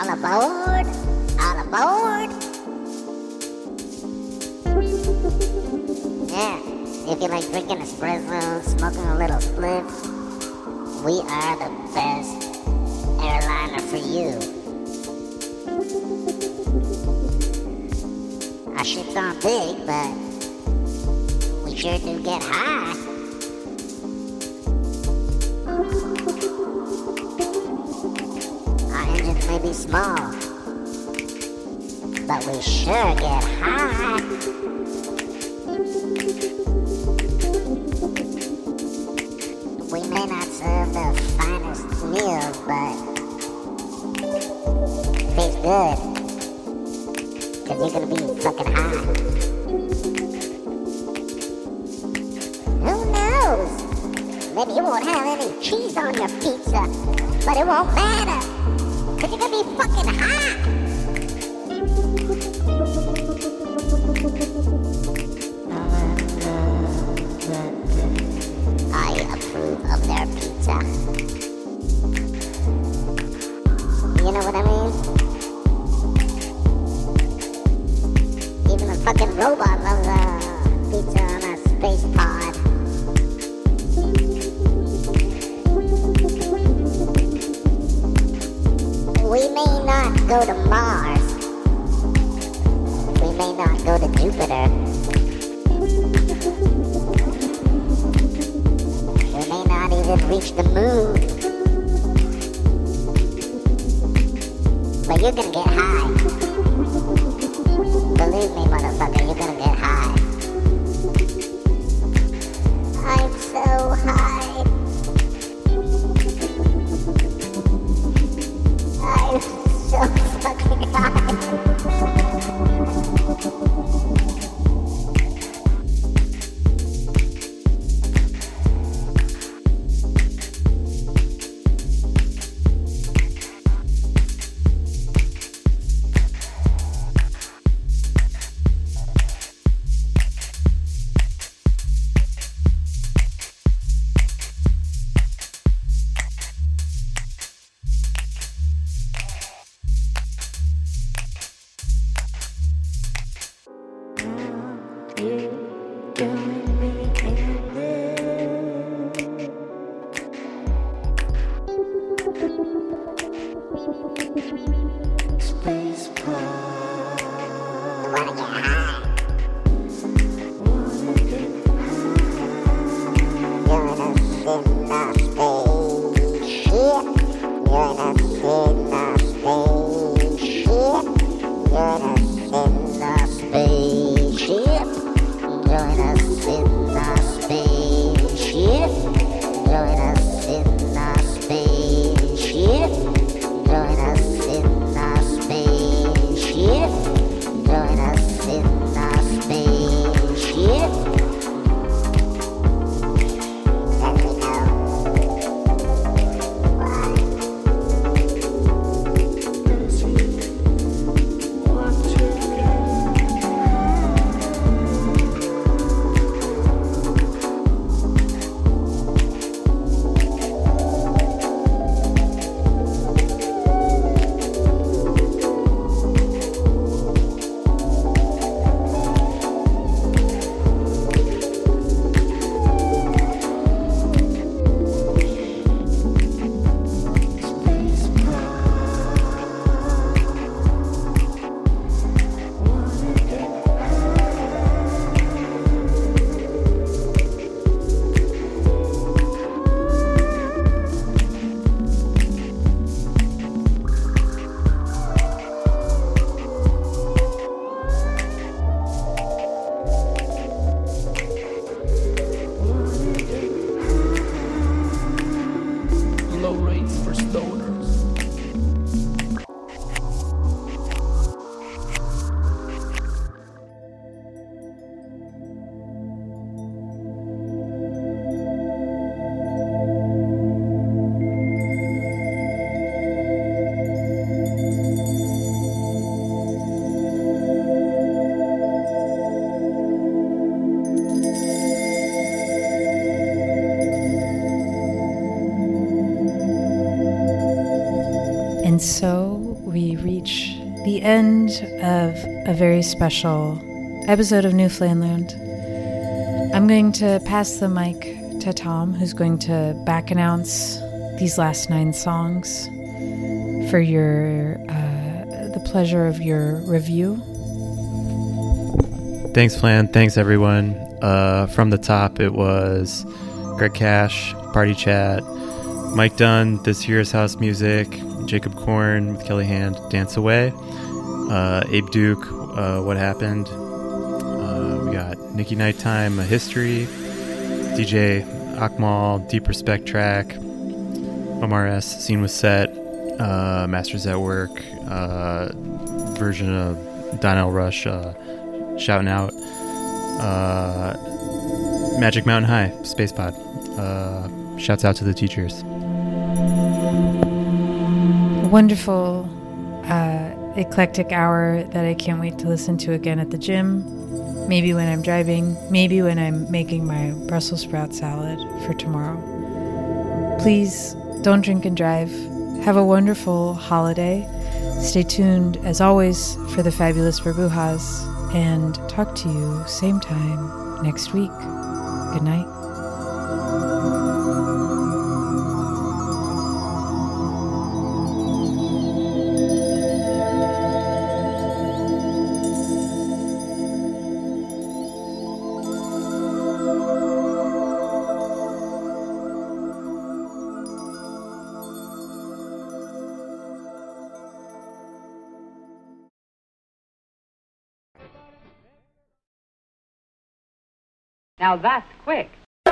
All aboard! All aboard! Yeah, if you like drinking espresso, smoking a little spliff, we are the best airliner for you. Our ships aren't big, but we sure do get high. Our engines may be small, but we sure get high. We may not serve the finest meals, but it tastes good, cause you're gonna be fucking high. Who knows? Maybe you won't have any cheese on your pizza, but it won't matter, cause you're gonna be fucking high. I approve of their pizza. You know what I mean? Even a fucking robot loves a pizza on a space pod. We may not go to Mars. We may not go to Jupiter. We may not even reach the moon. But you're gonna get high. Believe me, motherfucker, you're gonna get high. I'm so high. I'm so fucking high. And so we reach the end of a very special episode of Newfoundland. I'm going to pass the mic to Tom, who's going to back announce these last 9 songs for your the pleasure of your review. Thanks, Flan. Thanks, everyone. From the top, it was Greg Cash, Party Chat, Mike Dunn, This Year's House Music, Jacob Korn with Kelly Hand, Dance Away, Abe Duke, What Happened. We got Nikki Nighttime, A History, DJ Akmal, Deep Respect Track, Omar S, Scene Was Set, Masters at Work, version of Donnell Rush, Shouting Out, Magic Mountain High, Space Pod. Shouts out to the teachers. Wonderful, eclectic hour that I can't wait to listen to again at the gym. Maybe when I'm driving, maybe when I'm making my Brussels sprout salad for tomorrow. Please don't drink and drive. Have a wonderful holiday. Stay tuned, as always, for the fabulous Burbujas, and talk to you same time next week. Good night. Now that's quick.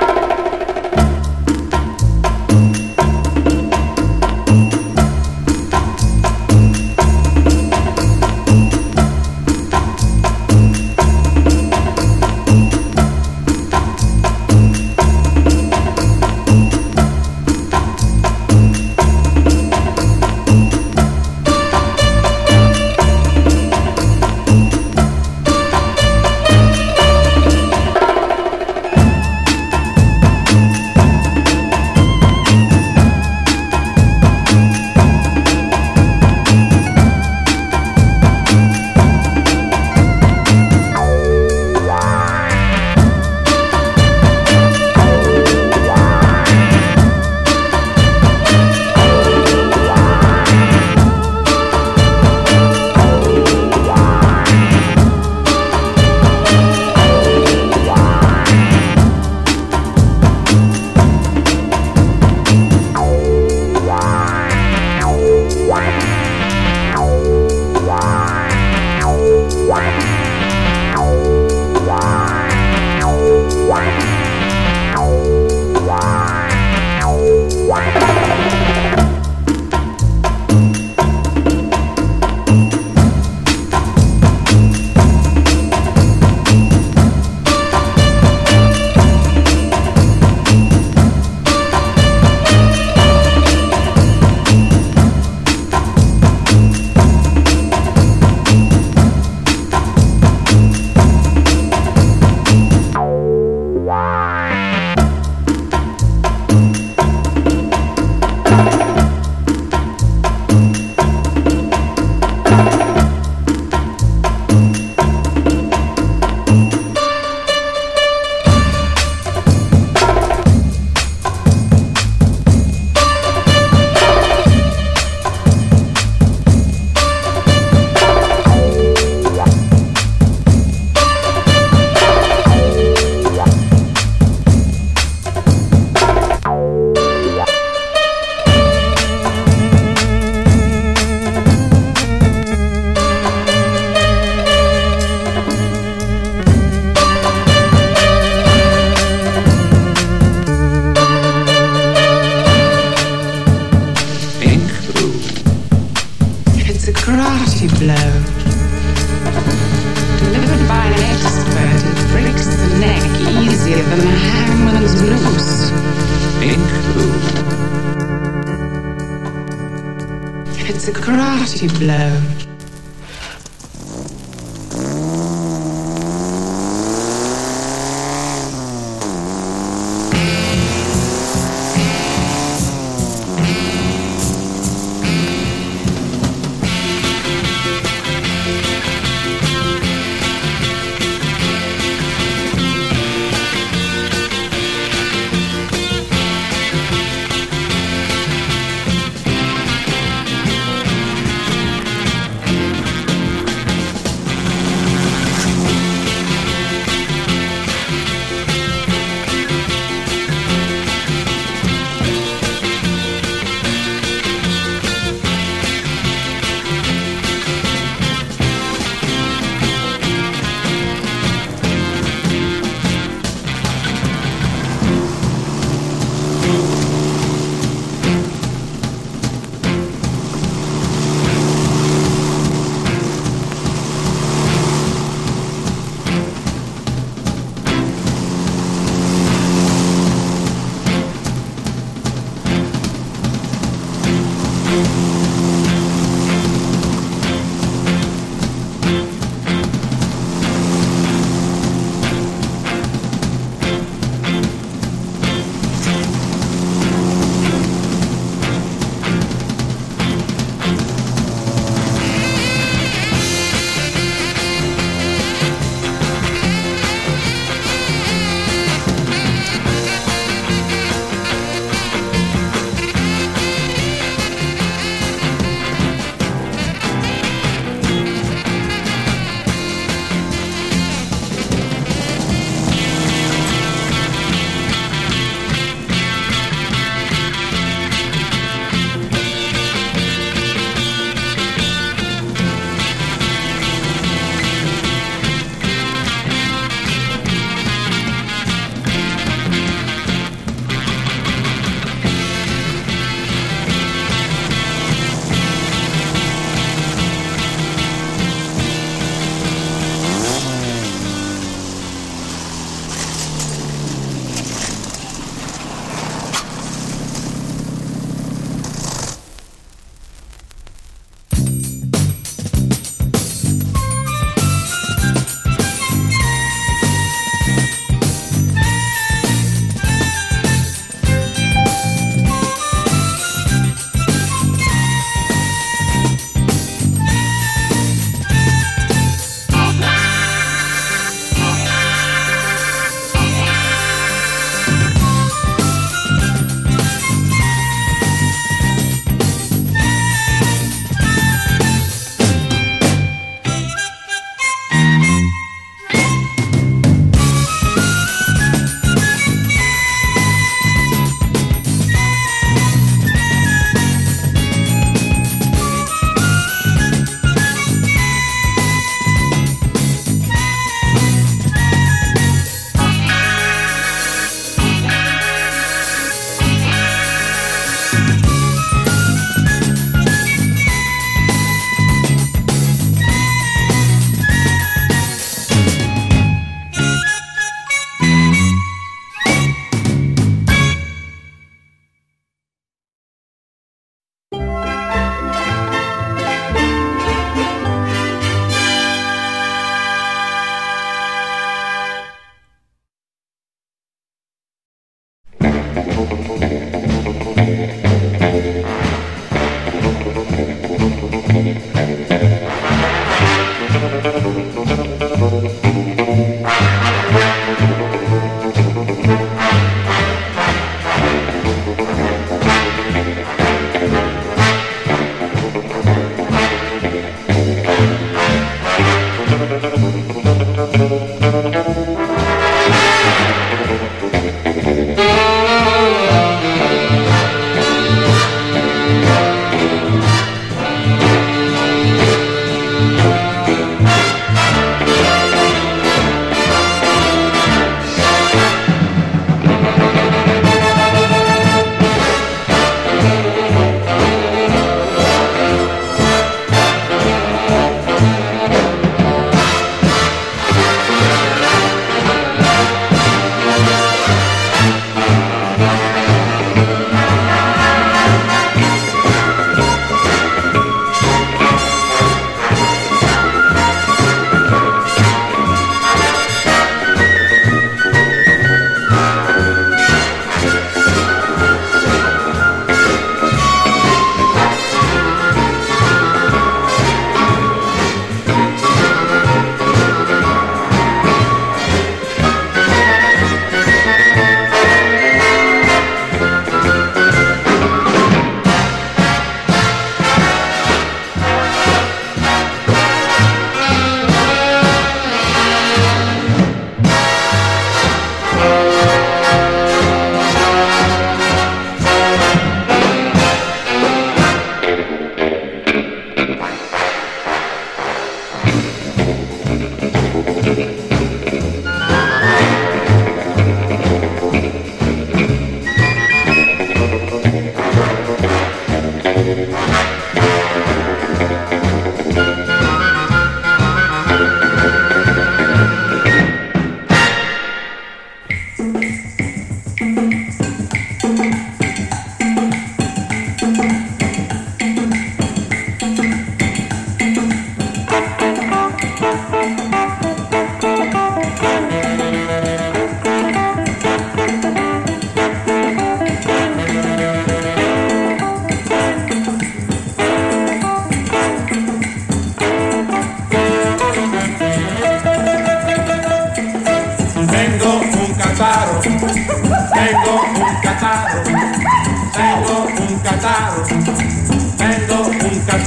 It's a karate blow.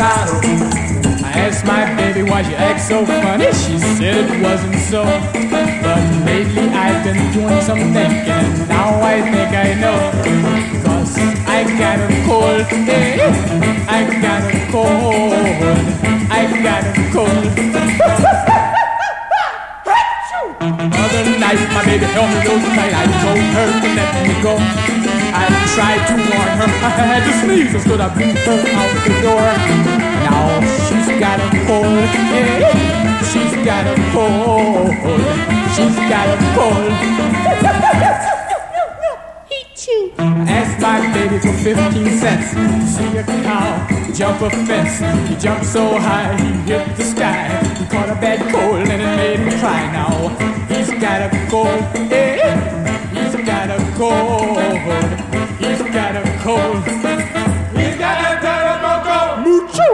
encantado. I asked my baby why she acts so funny. She said it wasn't so. But lately I've been doing some thinking, and now I think I know. 'Cause I got a cold, hey, I got a cold, I got a cold. Other night my baby held me real tight. I told her to let me go. I tried to warn her, I had to sneeze, so stood I blew her out the door. Now she's got a cold, hey, she's got a cold, she's got a cold. I asked my baby for 15 cents to see a cow jump a fence. He jumped so high, he hit the sky. He caught a bad cold and it made him cry. Now he's got a cold, hey, he's got a cold, he's got a cold, he's got a terrible cold. Mucho.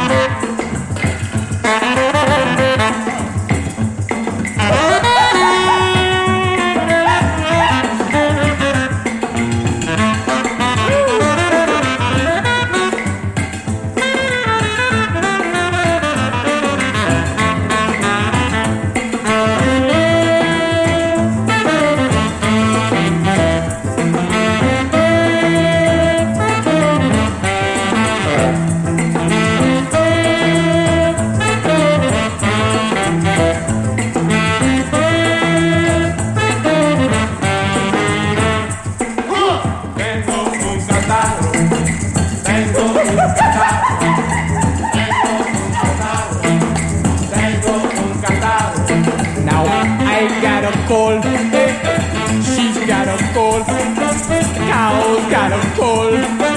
Now I got a cold, she's got a cold, cow's got a cold.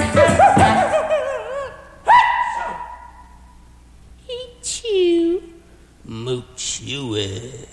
Eat mooch you it.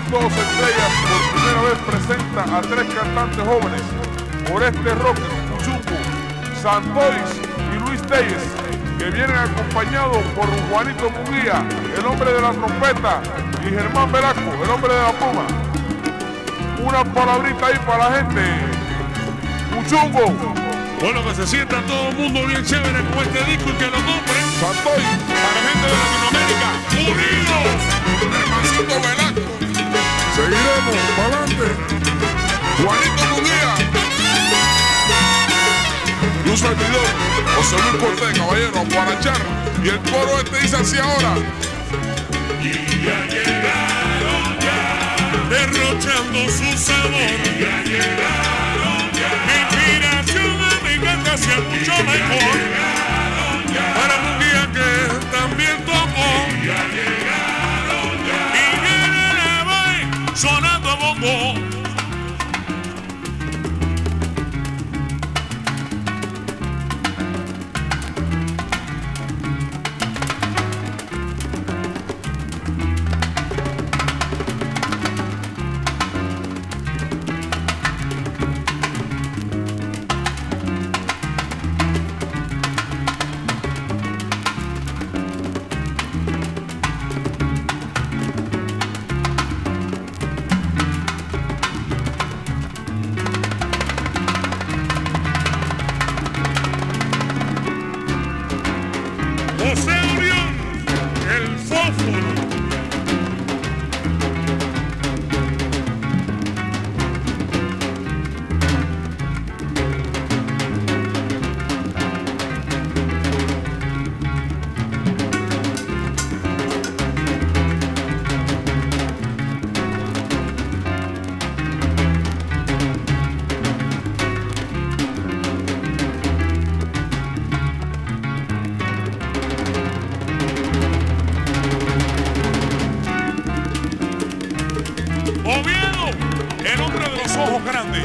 Todos Estrellas por primera vez presenta a 3 cantantes jóvenes, Oreste Roque, Cuchumbo, Santois y Luis Telles, que vienen acompañados por Juanito Munguía, el hombre de la trompeta, y Germán Velasco, el hombre de la pluma. Una palabrita ahí para la gente. Cuchumbo. Bueno, que se sienta todo el mundo bien chévere con este disco y que lo compren. Santoy. Para la gente de Latinoamérica, unidos. Hermancito Velasco. Seguiremos, para adelante. Juanito Munguía. Y un servidor, José Luis Cortés, caballero, a Guarachar. Y el coro este dice así ahora. Y ya llegaron ya, derrochando su sabor. Y ya llegaron ya, mi inspiración a mi canta sea mucho mejor. Para un día que también tocó. Y ya llegaron ya, y viene la voy sonando a bongo. José Orión, el fósforo. Oviedo, el hombre de los ojos grandes.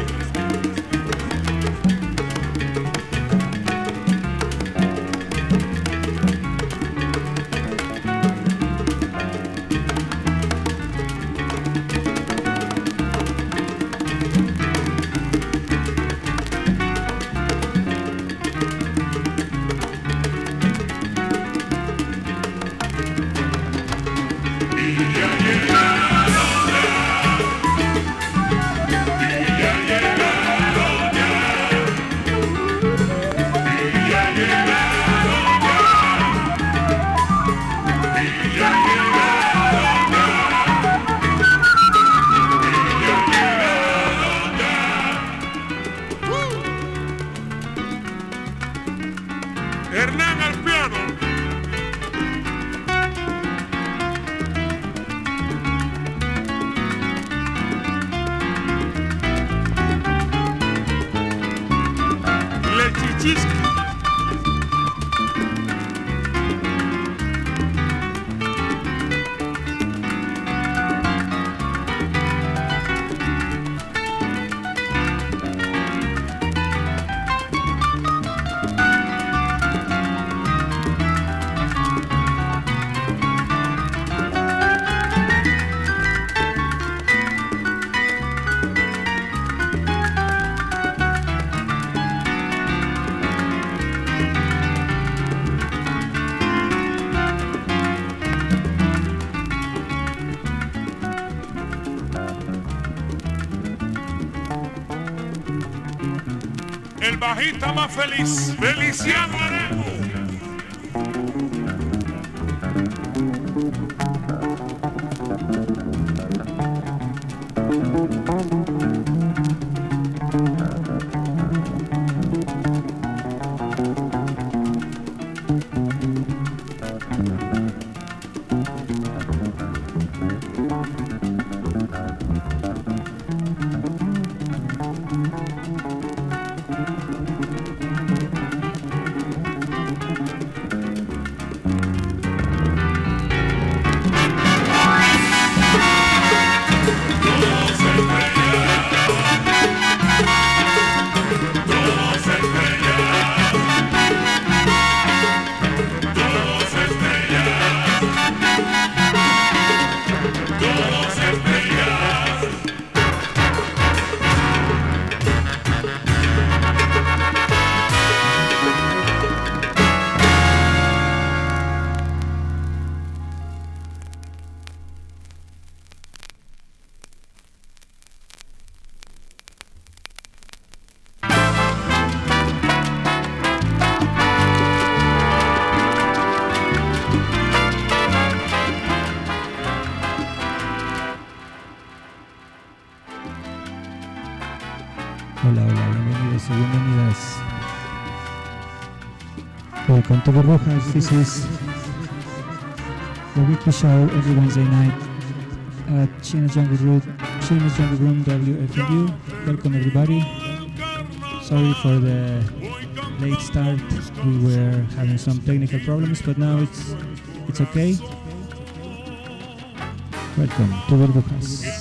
Hernán al piano. Lechichisqui. El bajista más feliz, Feliciano Arejo. Hola, hola, bienvenidos y bienvenidas. Welcome to Burbujas. This is the weekly show every Wednesday night at China's Jungle Room, WFMU. Welcome everybody. Sorry for the late start. We were having some technical problems, but now it's okay. Welcome to Burbujas.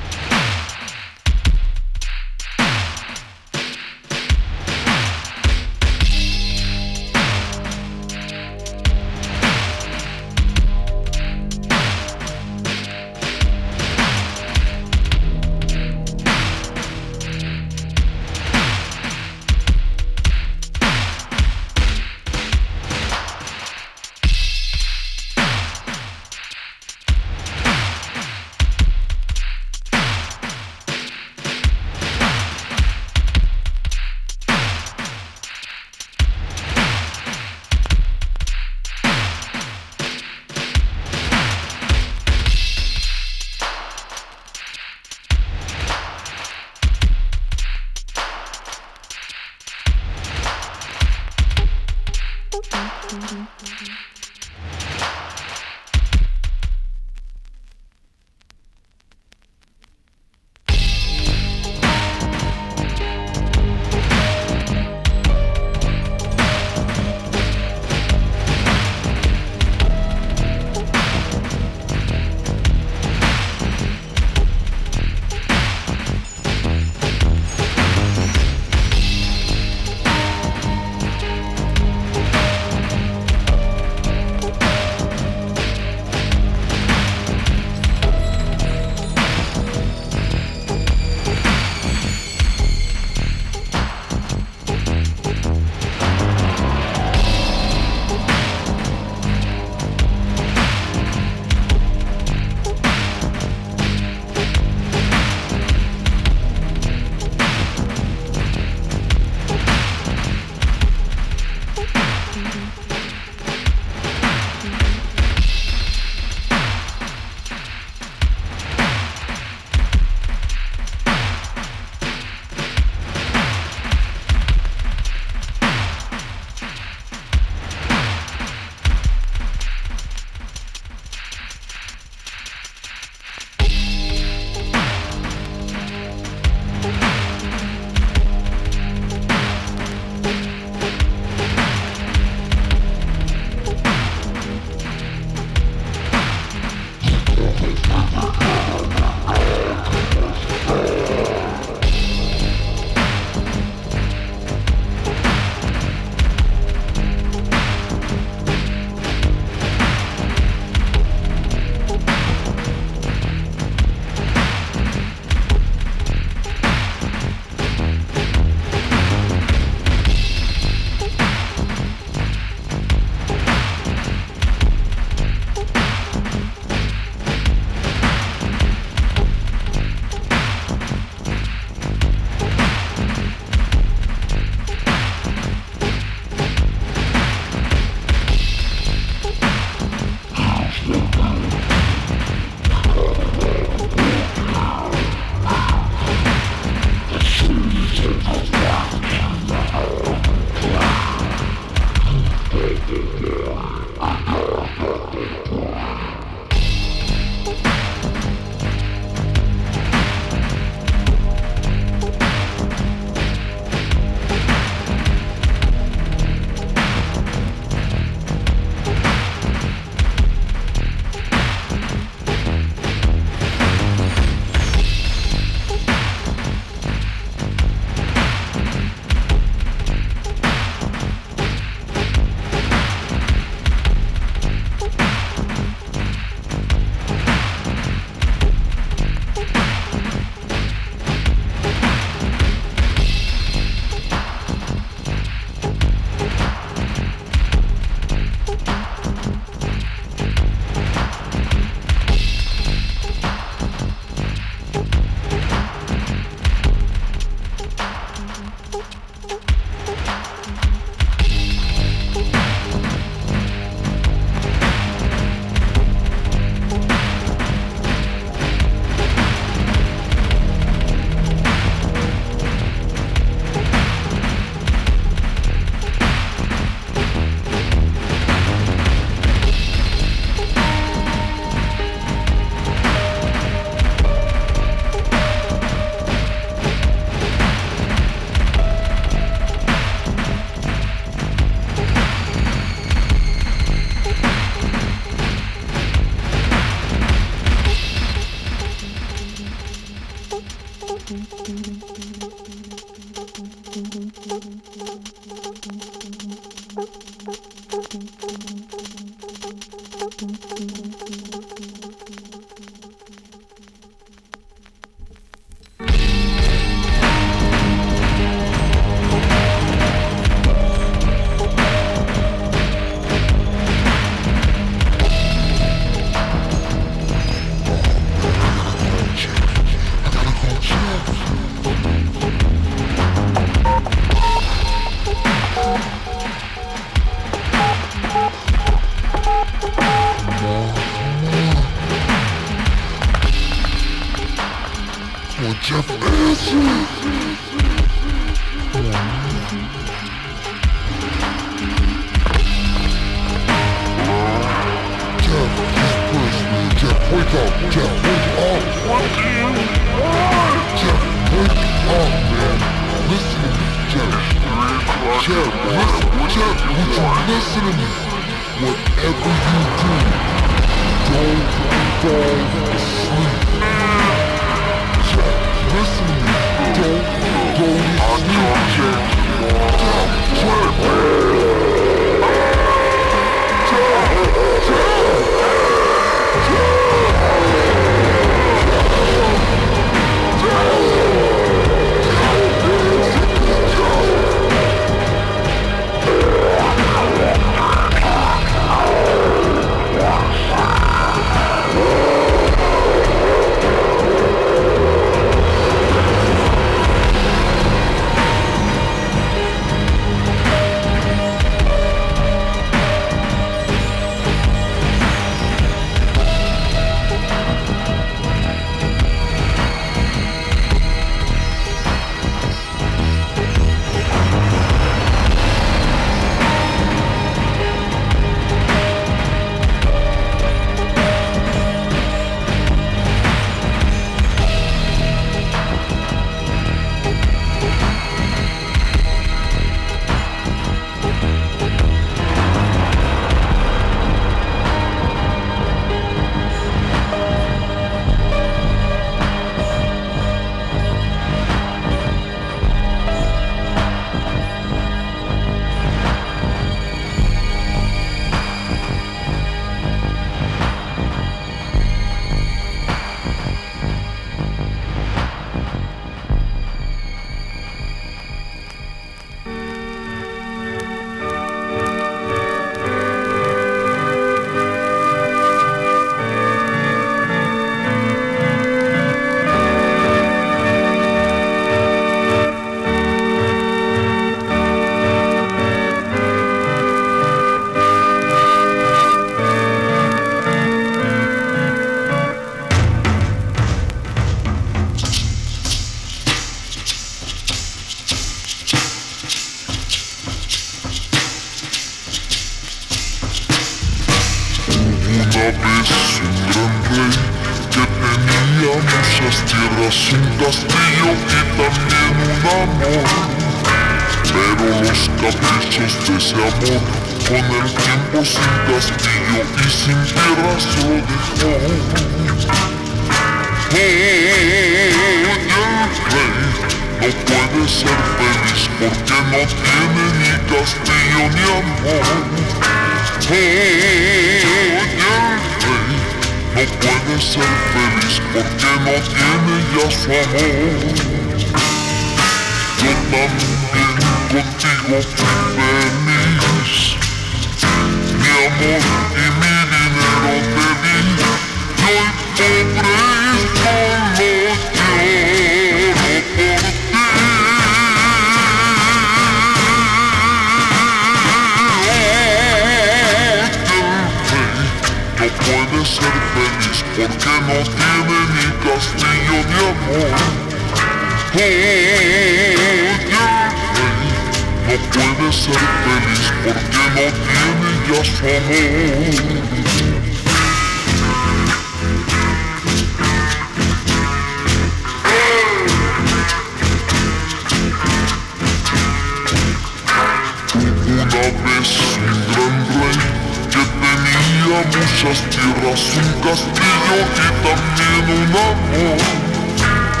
Muchas tierras, un castillo y también un amor. Pero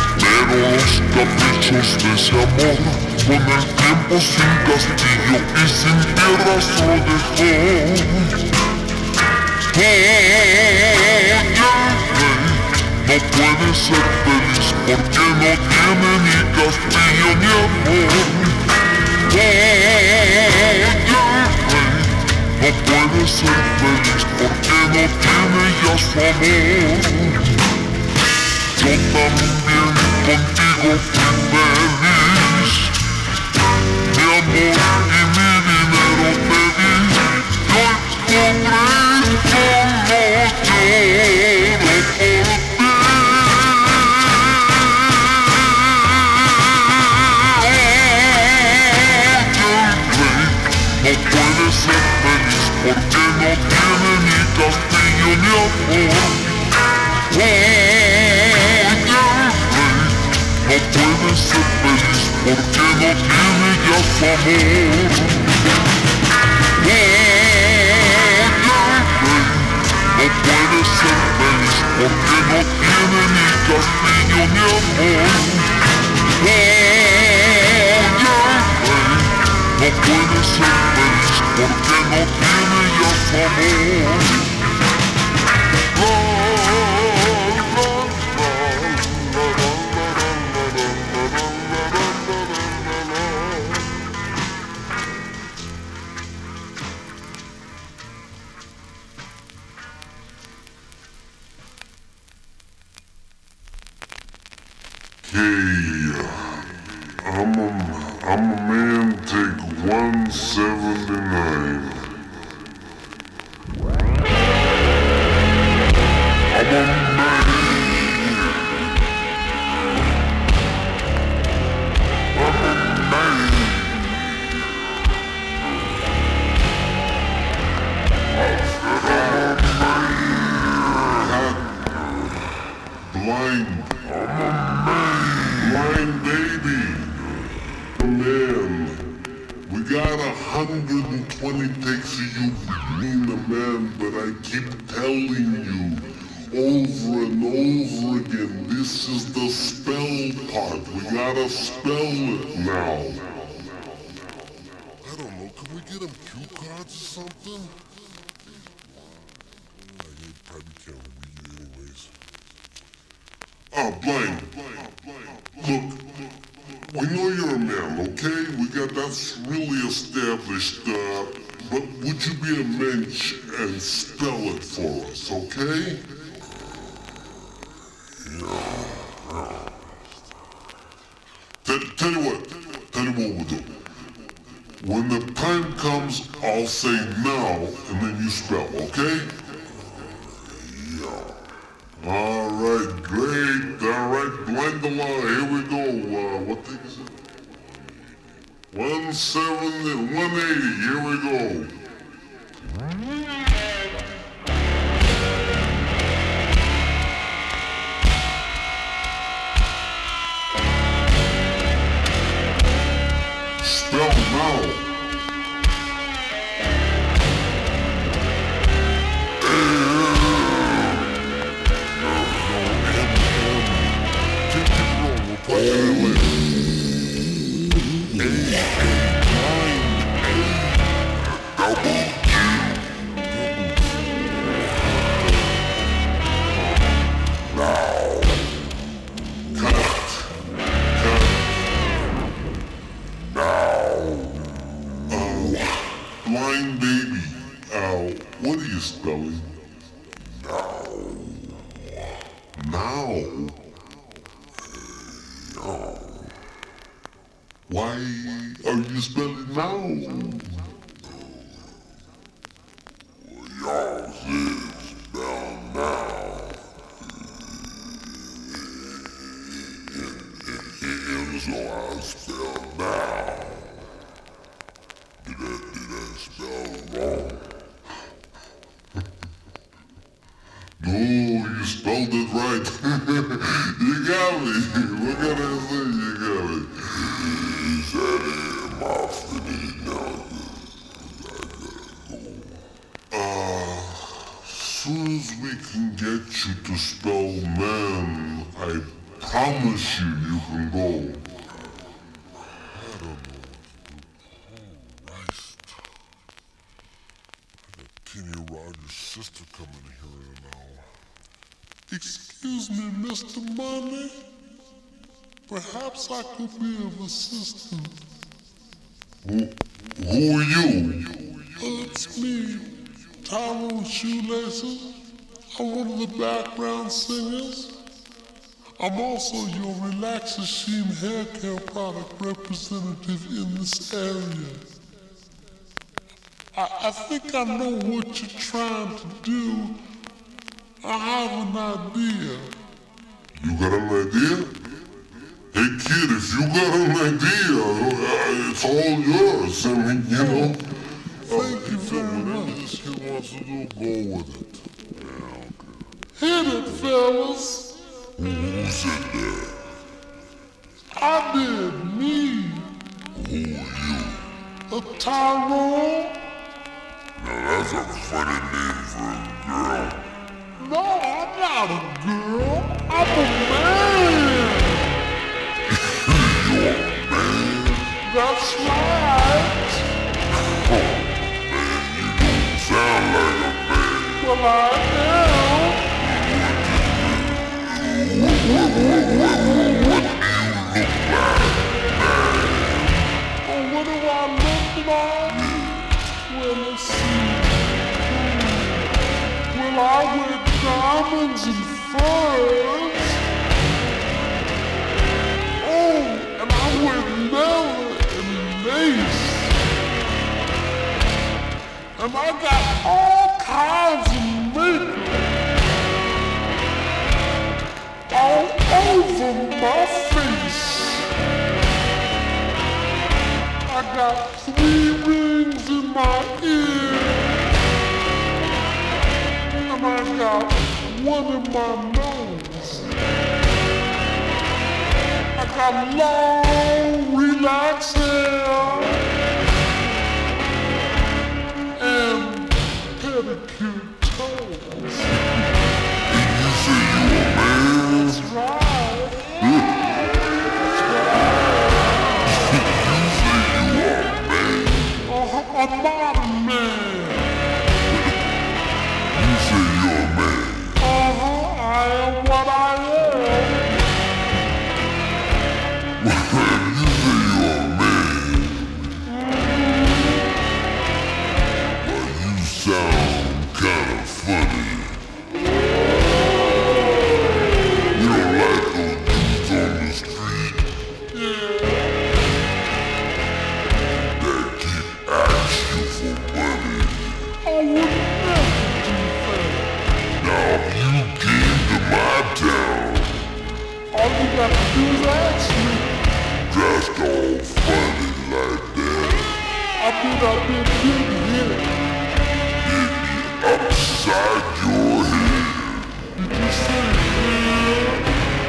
los caprichos de ese amor. Con el tiempo sin castillo y sin tierra solo dejó. No puede ser feliz porque no tiene ni castillo ni amor. No puede ser feliz porque no tiene ya su amor. Yo también contigo fui feliz. Mi amor y mi dinero te di. Y hoy pobre solo lloro por ti. No puede ser feliz porque no tiene ni castillo ni amor. No puede ser feliz porque no tiene ya su amor. No puede ser feliz porque no tiene ni castillo ni amor. No puede ser feliz porque no tiene ya su amor. Hey, I'm a man, take 179. I'm a man. Blind. Blind baby. Man. We got 120 takes of you being a man, but I keep telling you over and over again, this is the spell part. We gotta spell it now. I don't know, can we get him cue cards or something? I probably can't read you anyways. Blind. Look, we know you're a man, okay? We got that's really established, but would you be a mensch and spell it for us, okay? Tell you what we'll do. When the time comes, I'll say now, and then you spell, okay? Alright, great. Alright, blend the line. Here we go. What thing is it? 170, 180. Here we go. Spell now. Blind baby, what are you spelling? Now? Why are you spelling now? Yours is spelled now. And so I spell now. Did I spell wrong? No, you spelled it right. You got me. What can I say? You got me. You said it, Marfini. Now, as soon as we can get you to spell man, I promise you can go. I don't know. Christ. I got Kenny Rogers' sister coming here in an hour. Excuse me, Mr. Money. Perhaps I could be of assistance. Who are you? It's me, Tyrone Shoelaces. I'm one of the background singers. I'm also your Relaxasheen hair care product representative in this area. I think I know what you're trying to do. I have an idea. You got an idea? Hey kid, if you got an idea, it's all yours. I mean, you know. Thank you very much. This kid wants to do, go with it. Hit it, fellas. Who said that? I did, me. Who are you? A Tyrone. Now that's a funny name for a girl. No, I'm not a girl. I'm a man. You're a man? That's right. Oh, man, you don't sound like a man. Well, I am. What do you look like? Oh, what do I look like? Well, let's see. Well, I wear diamonds and furs. Oh, and I wear leather and lace. And I got all kinds of makeup all over my face. I got 3 rings in my ear. And I got 1 in my nose. I got long, relaxed hair and pedicure toes. You say you a man? That's right. I'm not a man. You say you're a man. I am what I am. You say you're a man. Well, you sound kinda funny. You don't like those dudes on the street that keep asking you for money. I would never do that. Now if you came to my town, all you gotta do is ask me. dressed all funny like that, I've been big hit. upside your head. Did you say yeah?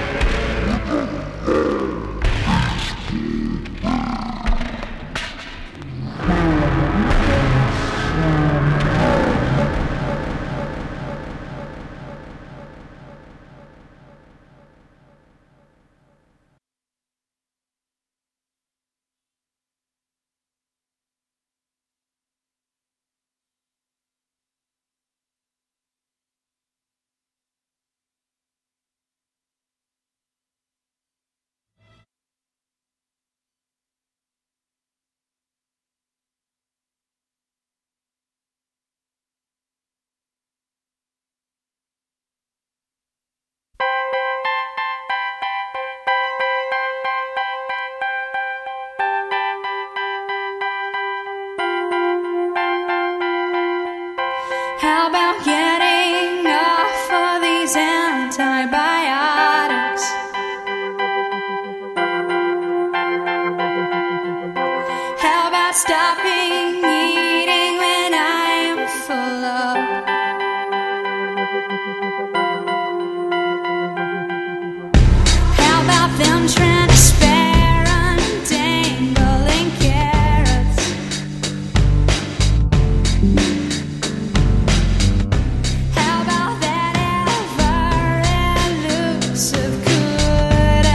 How about getting off of these antibiotics? How about stopping eating when I'm full of? How about them transparent dangling carrots? How about that ever elusive could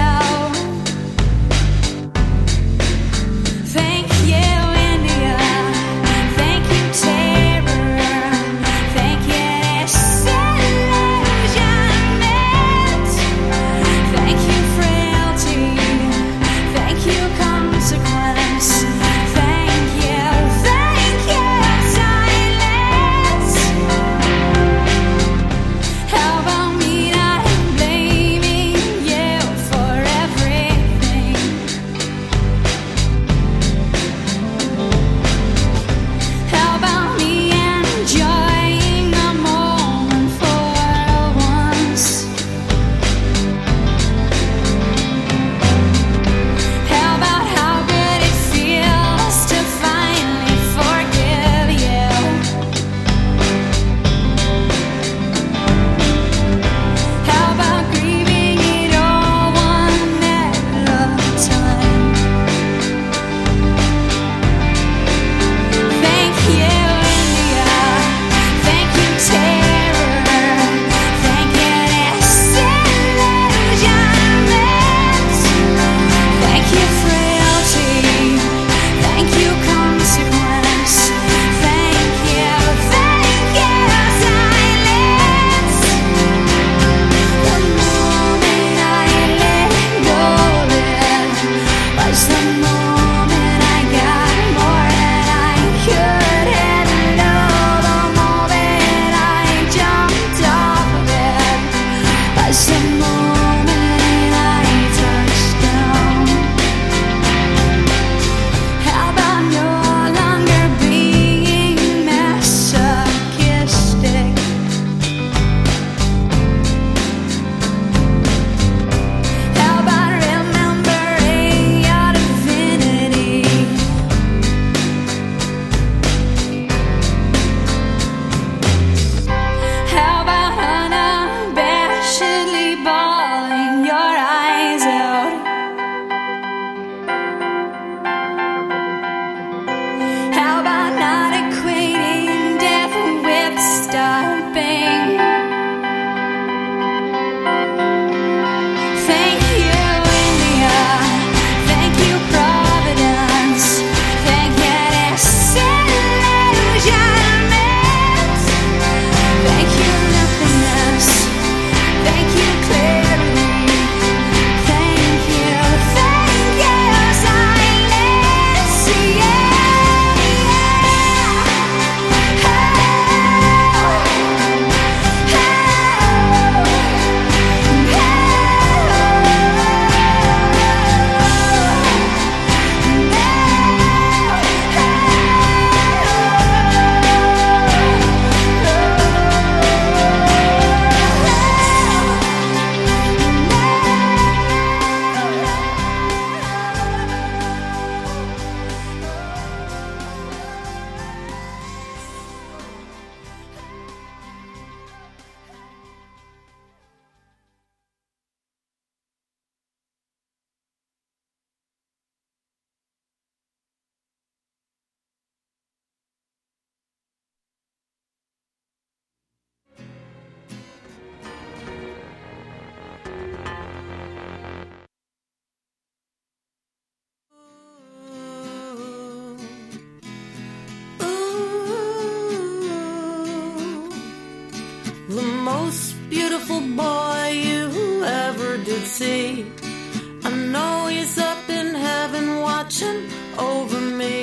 beautiful boy you ever did see. I know he's up in heaven watching over me.